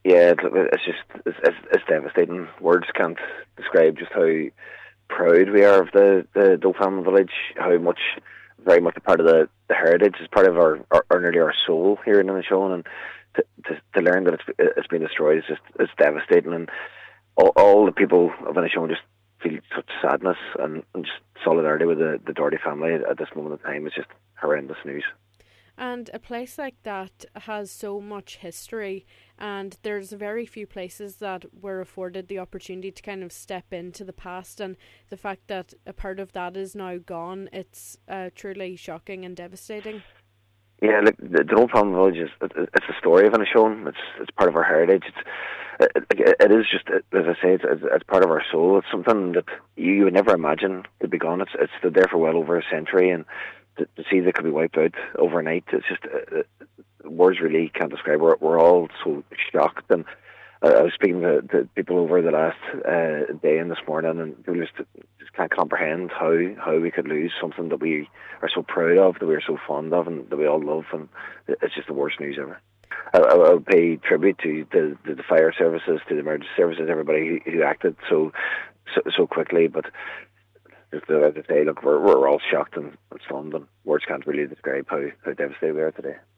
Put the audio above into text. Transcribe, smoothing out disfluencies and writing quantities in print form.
Yeah, it's devastating. Words can't describe just how proud we are of the Dole family village. How much, very much a part of the heritage, is part of our nearly our soul here in Inishowen, and to learn that it's been destroyed is just it's devastating. And all the people of Inishowen just feel such sadness and just solidarity with the Doherty family at this moment in time. It's just horrendous news. And a place like that has so much history, and there's very few places that were afforded the opportunity to kind of step into the past, and the fact that a part of that is now gone, it's truly shocking and devastating. Yeah, look, the Old Family Village it's a story of Inishowen. It's part of our heritage. It is just, as I say, it's part of our soul. It's something that you would never imagine could be gone. It's stood there for well over a century, and to see that it could be wiped out overnight, it's just words really can't describe. We're all so shocked, and I was speaking to people over the last day and this morning, and people just can't comprehend how we could lose something that we are so proud of, that we are so fond of, and that we all love. And it's just the worst news ever. I'll pay tribute to the fire services, to the emergency services, everybody who acted so quickly. But just as I say, look, we're all shocked and stunned, and words can't really describe how devastated we are today.